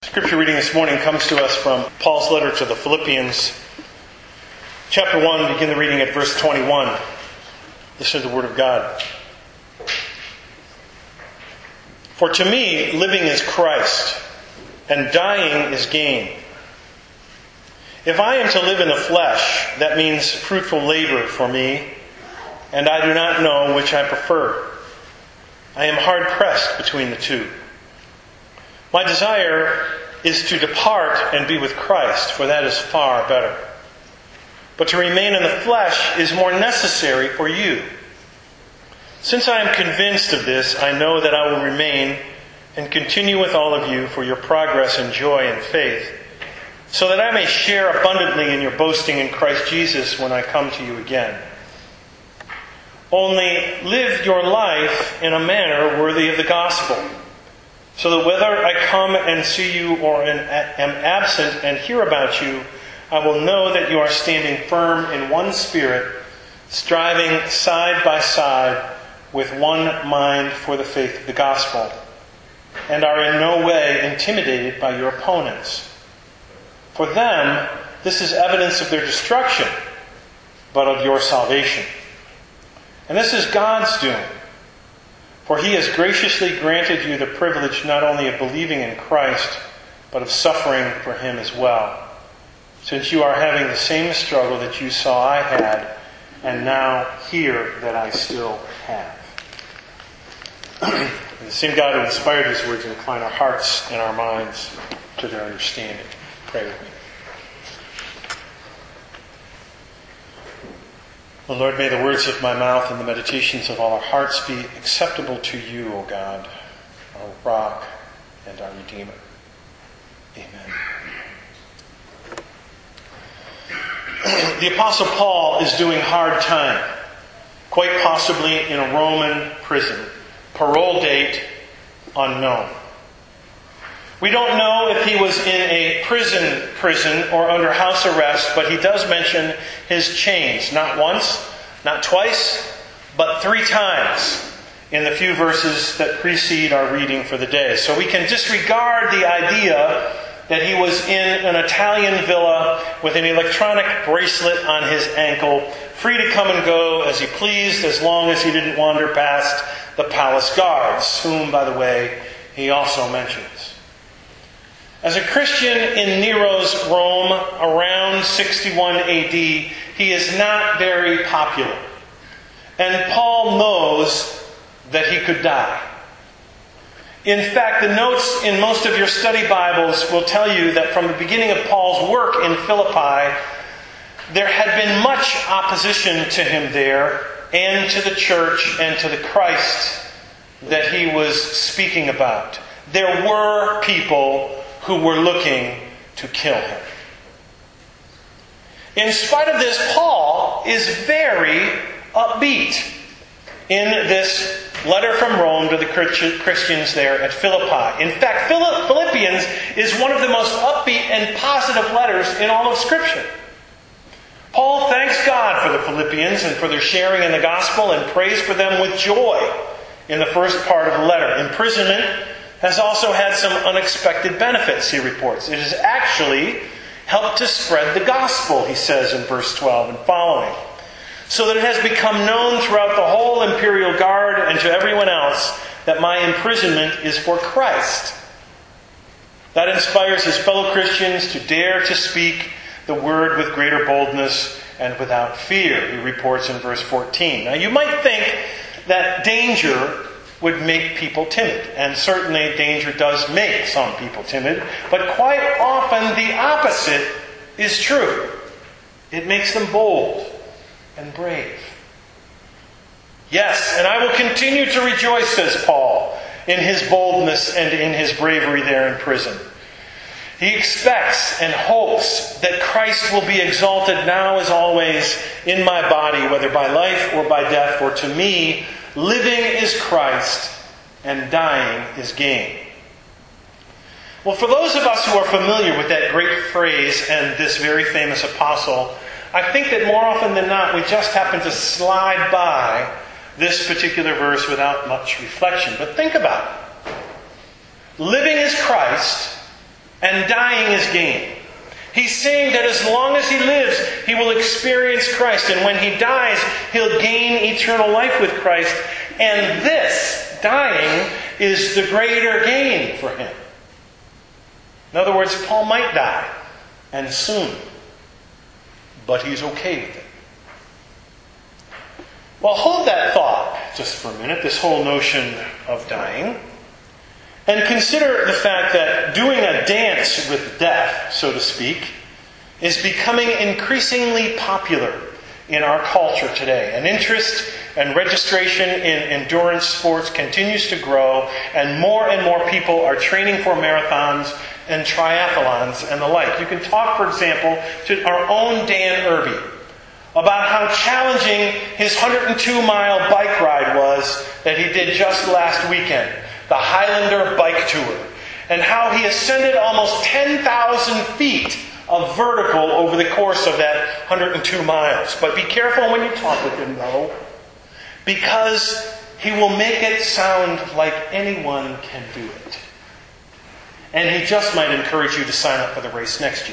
Scripture reading this morning comes to us from Paul's letter to the Philippians. Chapter 1, begin the reading at verse 21. Listen to the Word of God. For to me, living is Christ, and dying is gain. If I am to live in the flesh, that means fruitful labor for me, and I do not know which I prefer. I am hard-pressed between the two. My desire is to depart and be with Christ, for that is far better. But to remain in the flesh is more necessary for you. Since I am convinced of this, I know that I will remain and continue with all of you for your progress and joy and faith, so that I may share abundantly in your boasting in Christ Jesus when I come to you again. Only live your life in a manner worthy of the gospel, so that whether I come and see you or am absent and hear about you, I will know that you are standing firm in one spirit, striving side by side with one mind for the faith of the gospel, and are in no way intimidated by your opponents. For them, this is evidence of their destruction, but of your salvation. And this is God's doing. For He has graciously granted you the privilege not only of believing in Christ, but of suffering for Him as well, since you are having the same struggle that you saw I had, and now hear that I still have. The same God who inspired these words incline our hearts and our minds to their understanding. Pray with me. O Lord, may the words of my mouth and the meditations of all our hearts be acceptable to you, O God, our rock and our Redeemer. Amen. The Apostle Paul is doing hard time, quite possibly in a Roman prison. Parole date unknown. We don't know if he was in a prison or under house arrest, but he does mention his chains. Not once, not twice, but 3 times in the few verses that precede our reading for the day. So we can disregard the idea that he was in an Italian villa with an electronic bracelet on his ankle, free to come and go as he pleased, as long as he didn't wander past the palace guards, whom, by the way, he also mentions. As a Christian in Nero's Rome around 61 AD, he is not very popular. And Paul knows that he could die. In fact, the notes in most of your study Bibles will tell you that from the beginning of Paul's work in Philippi, there had been much opposition to him there, and to the church, and to the Christ that he was speaking about. There were people who were looking to kill him. In spite of this, Paul is very upbeat in this letter from Rome to the Christians there at Philippi. In fact, Philippians is one of the most upbeat and positive letters in all of Scripture. Paul thanks God for the Philippians and for their sharing in the gospel and prays for them with joy in the first part of the letter. Imprisonment has also had some unexpected benefits, he reports. It has actually helped to spread the gospel, he says in verse 12 and following, so that it has become known throughout the whole imperial guard and to everyone else that my imprisonment is for Christ. That inspires his fellow Christians to dare to speak the word with greater boldness and without fear, he reports in verse 14. Now you might think that danger would make people timid. And certainly danger does make some people timid. But quite often the opposite is true. It makes them bold and brave. Yes, and I will continue to rejoice, says Paul, in his boldness and in his bravery there in prison. He expects and hopes that Christ will be exalted now as always in my body, whether by life or by death. For to me, living is Christ, and dying is gain. Well, for those of us who are familiar with that great phrase and this very famous apostle, I think that more often than not, we just happen to slide by this particular verse without much reflection. But think about it. Living is Christ, and dying is gain. He's saying that as long as he lives, he will experience Christ. And when he dies, he'll gain eternal life with Christ. And this, dying, is the greater gain for him. In other words, Paul might die, and soon. But he's okay with it. Well, hold that thought just for a minute, this whole notion of dying. And consider the fact that doing a dance with death, so to speak, is becoming increasingly popular in our culture today. And interest and registration in endurance sports continues to grow, and more people are training for marathons and triathlons and the like. You can talk, for example, to our own Dan Irby about how challenging his 102-mile bike ride was that he did just last weekend. The Highlander Bike Tour, and how he ascended almost 10,000 feet of vertical over the course of that 102 miles. But be careful when you talk with him, though, because he will make it sound like anyone can do it. And he just might encourage you to sign up for the race next year.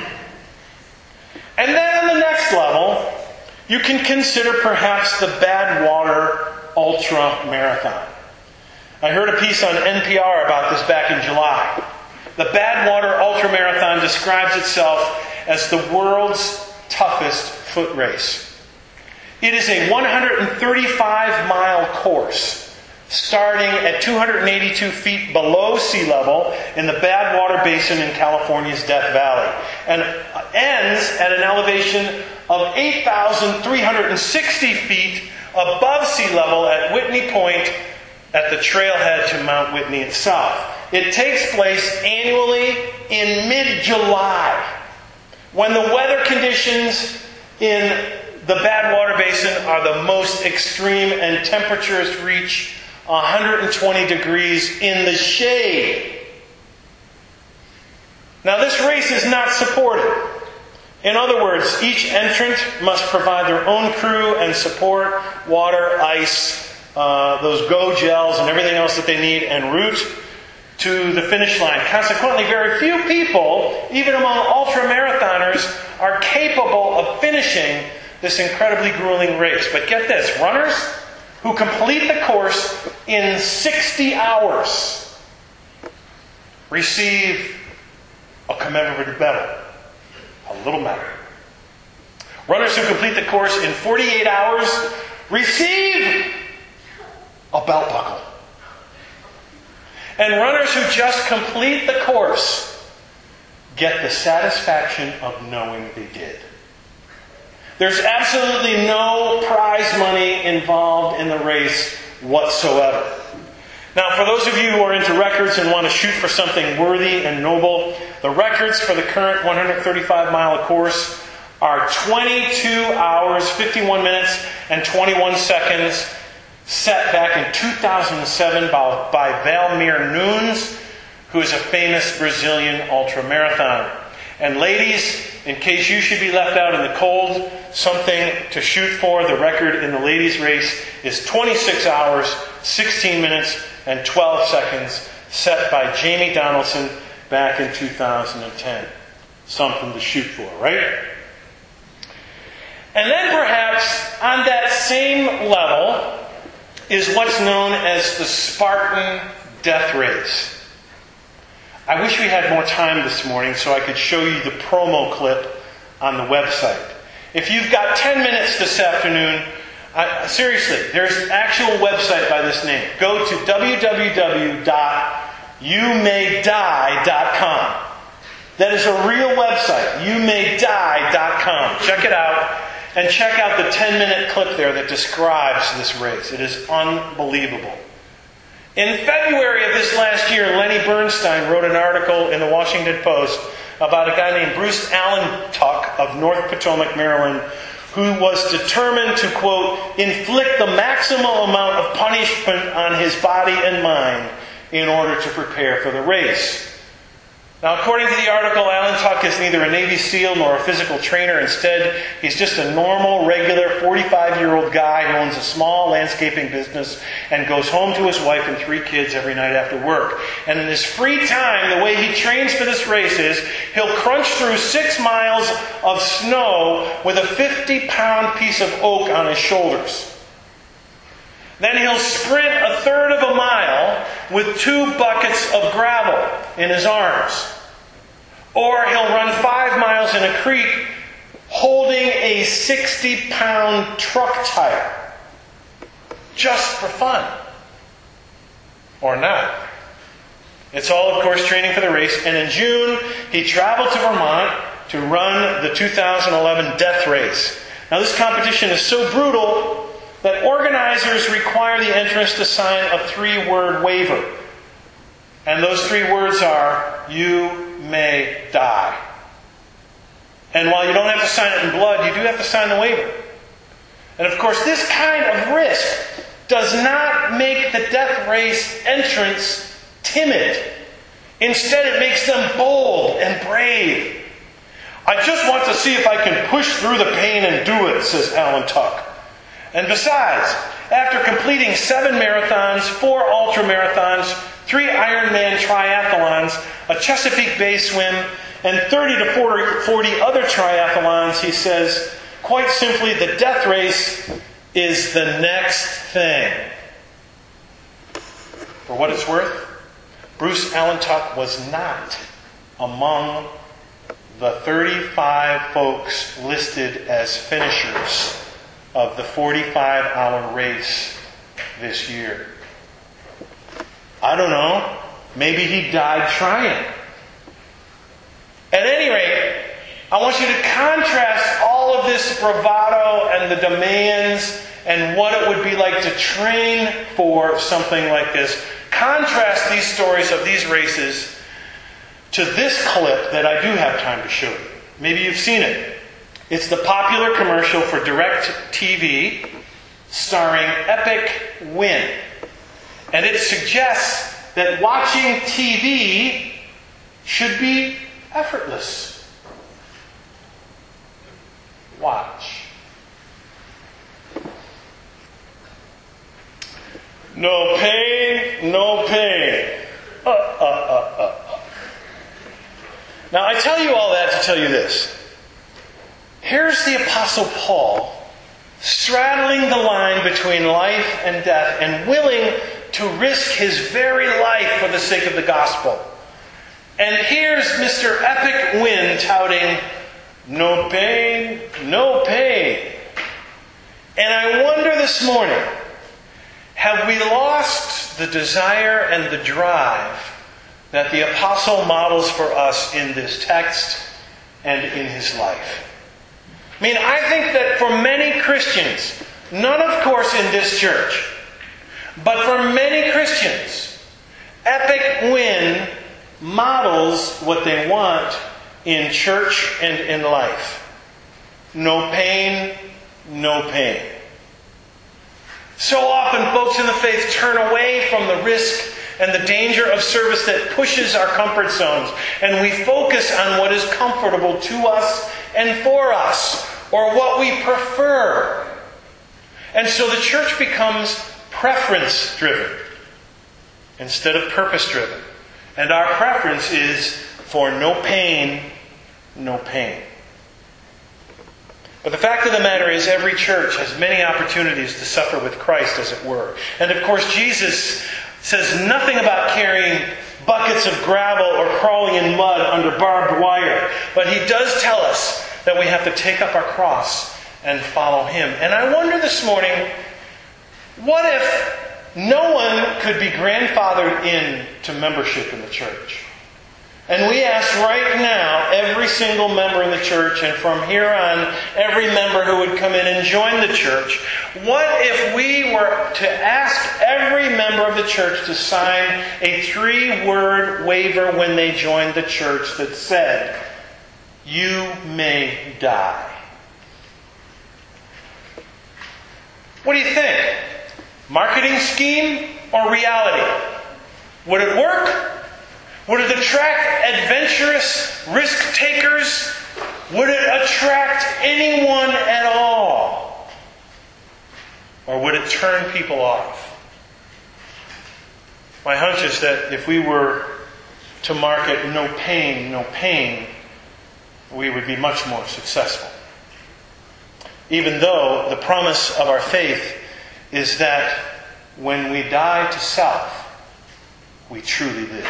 And then on the next level, you can consider perhaps the Badwater Ultra Marathon. I heard a piece on NPR about this back in July. The Badwater Ultramarathon describes itself as the world's toughest foot race. It is a 135-mile course, starting at 282 feet below sea level in the Badwater Basin in California's Death Valley, and ends at an elevation of 8,360 feet above sea level at Whitney Point, at the trailhead to Mount Whitney itself. It takes place annually in mid-July, when the weather conditions in the Badwater Basin are the most extreme and temperatures reach 120 degrees in the shade. Now, this race is not supported. In other words, each entrant must provide their own crew and support, water, ice, those go gels and everything else that they need, en route to the finish line. Consequently, very few people, even among ultra-marathoners, are capable of finishing this incredibly grueling race. But get this, runners who complete the course in 60 hours receive a commemorative medal, a little medal. Runners who complete the course in 48 hours receive a belt buckle. And runners who just complete the course get the satisfaction of knowing they did. There's absolutely no prize money involved in the race whatsoever. Now, for those of you who are into records and want to shoot for something worthy and noble, the records for the current 135-mile course are 22 hours, 51 minutes, and 21 seconds, set back in 2007 by Valmir Nunes, who is a famous Brazilian ultramarathoner. And ladies, in case you should be left out in the cold, something to shoot for. The record in the ladies' race is 26 hours, 16 minutes, and 12 seconds, set by Jamie Donaldson back in 2010. Something to shoot for, right? And then perhaps on that same level is what's known as the Spartan Death Race. I wish we had more time this morning so I could show you the promo clip on the website. If you've got 10 minutes this afternoon, seriously, there's an actual website by this name. Go to www.youmaydie.com. That is a real website, youmaydie.com. Check it out, and check out the 10-minute clip there that describes this race. It is unbelievable. In February of this last year, Lenny Bernstein wrote an article in the Washington Post about a guy named Bruce Allentuck of North Potomac, Maryland, who was determined to, quote, inflict the maximum amount of punishment on his body and mind in order to prepare for the race. Now, according to the article, Alan Tuck is neither a Navy SEAL nor a physical trainer. Instead, he's just a normal, regular 45-year-old guy who owns a small landscaping business and goes home to his wife and 3 kids every night after work. And in his free time, the way he trains for this race is he'll crunch through 6 miles of snow with a 50-pound piece of oak on his shoulders. Then he'll sprint a third of a mile with 2 buckets of gravel in his arms. Or he'll run 5 miles in a creek holding a 60-pound truck tire. Just for fun. Or not. It's all, of course, training for the race. And in June, he traveled to Vermont to run the 2011 Death Race. Now, this competition is so brutal that organizers require the entrants to sign a 3-word waiver. And those 3 words are, "You may die." And while you don't have to sign it in blood, you do have to sign the waiver. And of course, this kind of risk does not make the death race entrants timid. Instead, it makes them bold and brave. "I just want to see if I can push through the pain and do it," says Alan Tuck. And besides, after completing 7 marathons, 4 ultramarathons, 3 Ironman triathlons, a Chesapeake Bay swim, and 30 to 40 other triathlons, he says, quite simply, the death race is the next thing. For what it's worth, Bruce Alan Tuck was not among the 35 folks listed as finishers of the 45-hour race this year. I don't know. Maybe he died trying. At any rate, I want you to contrast all of this bravado and the demands and what it would be like to train for something like this. Contrast these stories of these races to this clip that I do have time to show you. Maybe you've seen it. It's the popular commercial for DirecTV starring Epic Win. And it suggests that watching TV should be effortless. Watch. No pain, no pain. Now, I tell you all that to tell you this. Here's the Apostle Paul straddling the line between life and death and willing to risk his very life for the sake of the gospel. And here's Mr. Epic Win touting, "No pain, no pain." And I wonder this morning, have we lost the desire and the drive that the apostle models for us in this text and in his life? I mean, I think that for many Christians, none of course in this church, but for many Christians, Epic Win models what they want in church and in life. No pain, no pain. So often folks in the faith turn away from the risk and the danger of service that pushes our comfort zones, and we focus on what is comfortable to us and for us, or what we prefer. And so the church becomes preference-driven instead of purpose-driven. And our preference is for no pain, no pain. But the fact of the matter is, every church has many opportunities to suffer with Christ, as it were. And of course, Jesus says nothing about carrying buckets of gravel or crawling in mud under barbed wire. But he does tell us that we have to take up our cross and follow him. And I wonder this morning, what if no one could be grandfathered into membership in the church? And we ask right now, every single member in the church, and from here on, every member who would come in and join the church, what if we were to ask every member of the church to sign a 3-word waiver when they joined the church that said, "You may die"? What do you think? Marketing scheme or reality? Would it work? Would it attract adventurous risk takers? Would it attract anyone at all? Or would it turn people off? My hunch is that if we were to market no pain, we would be much more successful. Even though the promise of our faith is that when we die to self, we truly live.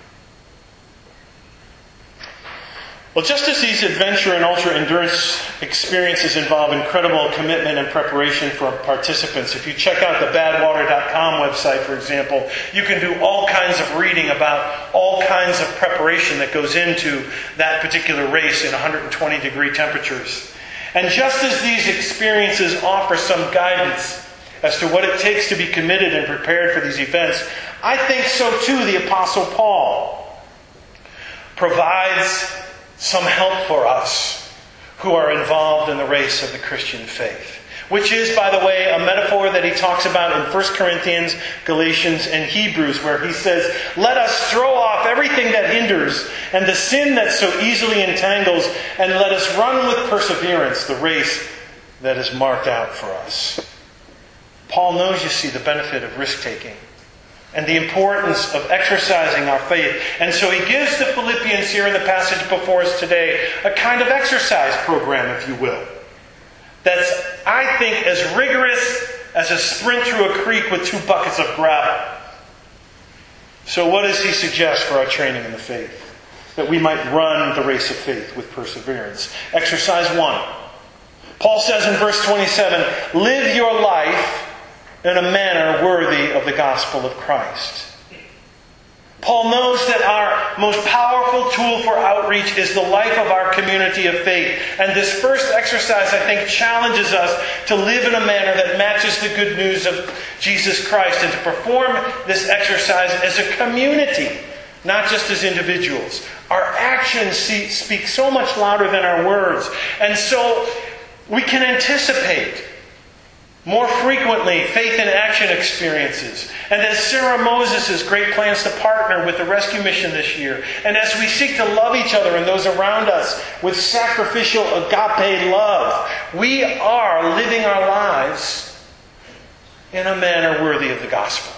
Well, just as these adventure and ultra-endurance experiences involve incredible commitment and preparation for participants, if you check out the badwater.com website, for example, you can do all kinds of reading about all kinds of preparation that goes into that particular race in 120-degree temperatures. And just as these experiences offer some guidance as to what it takes to be committed and prepared for these events, I think so too the Apostle Paul provides some help for us who are involved in the race of the Christian faith. Which is, by the way, a metaphor that he talks about in 1 Corinthians, Galatians, and Hebrews, where he says, "Let us throw off everything that hinders and the sin that so easily entangles, and let us run with perseverance the race that is marked out for us." Paul knows, you see, the benefit of risk-taking and the importance of exercising our faith. And so he gives the Philippians here in the passage before us today a kind of exercise program, if you will, that's, I think, as rigorous as a sprint through a creek with 2 buckets of gravel. So what does he suggest for our training in the faith? That we might run the race of faith with perseverance. Exercise 1. Paul says in verse 27, "Live your life in a manner worthy of the gospel of Christ." Paul knows that our most powerful tool for outreach is the life of our community of faith. And this first exercise, I think, challenges us to live in a manner that matches the good news of Jesus Christ, and to perform this exercise as a community, not just as individuals. Our actions speak so much louder than our words. And so we can anticipate more frequently faith in action experiences. And as Sarah Moses' great plans to partner with the rescue mission this year, and as we seek to love each other and those around us with sacrificial agape love, we are living our lives in a manner worthy of the gospel.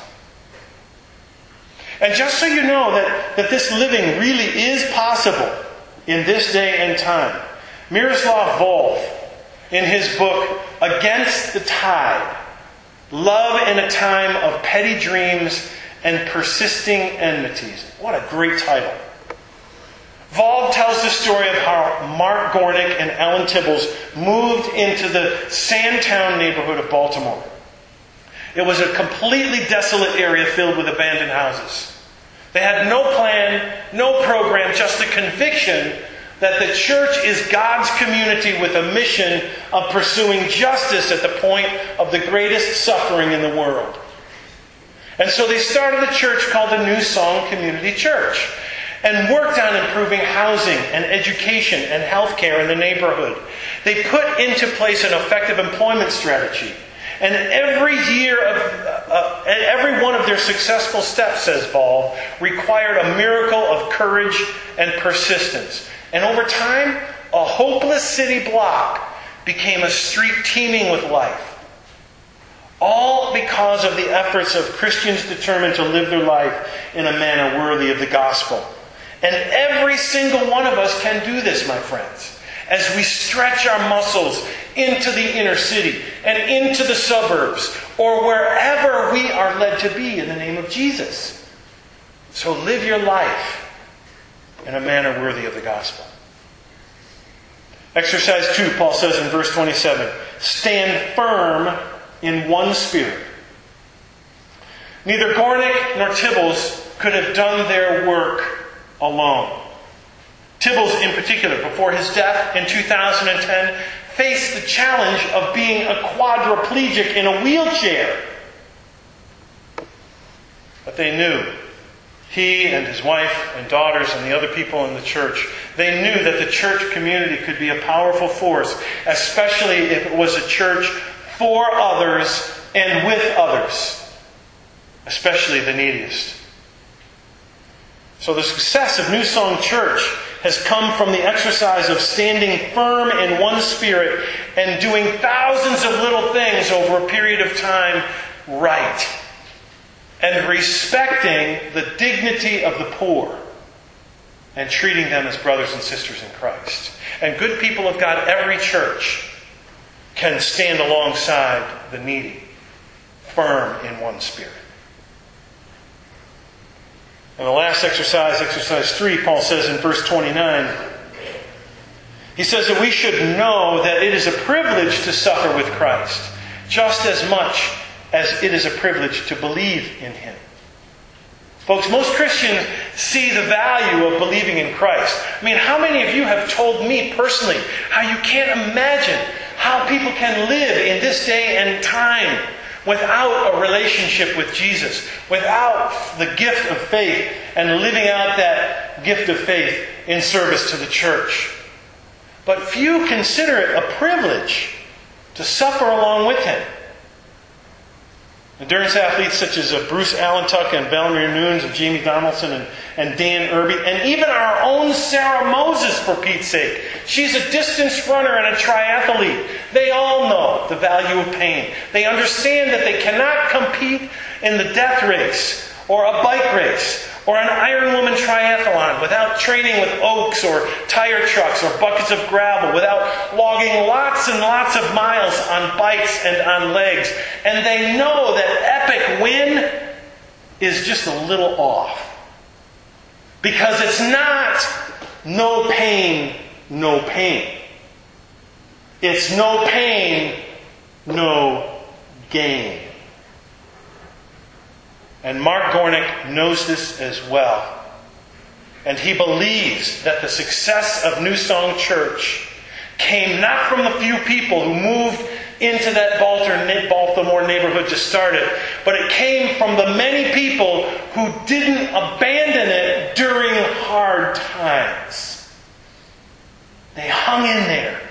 And just so you know that this living really is possible in this day and time, Miroslav Volf, in his book, Against the Tide, Love in a Time of Petty Dreams and Persisting Enmities. What a great title. Volf tells the story of how Mark Gornick and Ellen Tibbles moved into the Sandtown neighborhood of Baltimore. It was a completely desolate area filled with abandoned houses. They had no plan, no program, just the conviction that the church is God's community with a mission of pursuing justice at the point of the greatest suffering in the world. And so they started a church called the New Song Community Church and worked on improving housing and education and healthcare in the neighborhood. They put into place an effective employment strategy. And every one of their successful steps, says Paul, required a miracle of courage and persistence. And over time, a hopeless city block became a street teeming with life. All because of the efforts of Christians determined to live their life in a manner worthy of the gospel. And every single one of us can do this, my friends, as we stretch our muscles into the inner city and into the suburbs, or wherever we are led to be in the name of Jesus. So live your life in a manner worthy of the gospel. Exercise 2, Paul says in verse 27, "Stand firm in one spirit." Neither Gornick nor Tibbles could have done their work alone. Tibbles, in particular, before his death in 2010, faced the challenge of being a quadriplegic in a wheelchair. But they knew, he and his wife and daughters and the other people in the church, they knew that the church community could be a powerful force, especially if it was a church for others and with others, especially the neediest. So the success of New Song Church has come from the exercise of standing firm in one spirit and doing thousands of little things over a period of time right. And respecting the dignity of the poor and treating them as brothers and sisters in Christ. And good people of God, every church can stand alongside the needy, firm in one spirit. And the last exercise, exercise 3, Paul says in verse 29, he says that we should know that it is a privilege to suffer with Christ, just as much as it is a privilege to believe in Him. Folks, most Christians see the value of believing in Christ. I mean, how many of you have told me personally how you can't imagine how people can live in this day and time without a relationship with Jesus, without the gift of faith, and living out that gift of faith in service to the church. But few consider it a privilege to suffer along with Him. Endurance athletes such as Bruce Allentuck and Valerie Nunes and Jamie Donaldson and Dan Irby, and even our own Sarah Moses, for Pete's sake. She's a distance runner and a triathlete. They all know the value of pain. They understand that they cannot compete in the death race or a bike race or an Iron Woman triathlon without training with oaks or tire trucks or buckets of gravel, without logging lots and lots of miles on bikes and on legs. And they know that epic win is just a little off. Because it's not no pain, no pain. It's no pain, no gain. And Mark Gornick knows this as well. And he believes that the success of New Song Church came not from the few people who moved into that Baltimore neighborhood to start it, but it came from the many people who didn't abandon it during hard times. They hung in there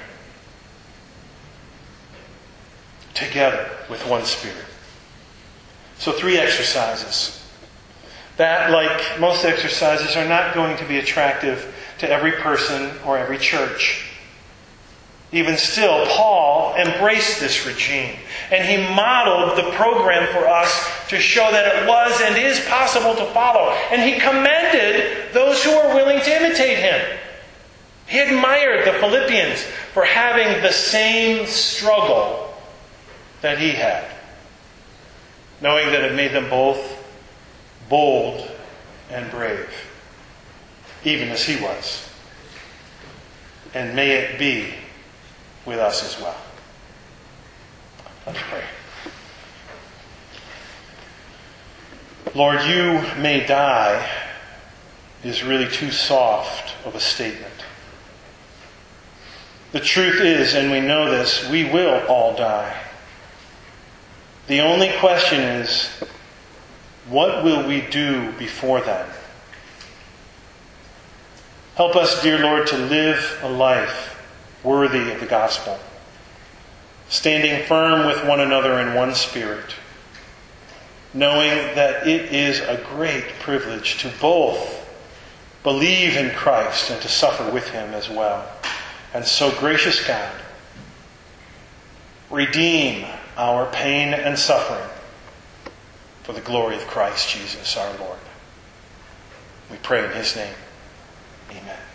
together with one spirit. So 3 exercises that, like most exercises, are not going to be attractive to every person or every church. Even still, Paul embraced this regime, and he modeled the program for us to show that it was and is possible to follow. And he commended those who were willing to imitate him. He admired the Philippians for having the same struggle that he had, knowing that it made them both bold and brave, even as he was. And may it be with us as well. Let's pray. Lord, you may die is really too soft of a statement. The truth is, and we know this, we will all die. The only question is, what will we do before then? Help us, dear Lord, to live a life worthy of the gospel, standing firm with one another in one spirit, knowing that it is a great privilege to both believe in Christ and to suffer with Him as well. And so, gracious God, redeem our pain and suffering for the glory of Christ Jesus our Lord. We pray in His name. Amen.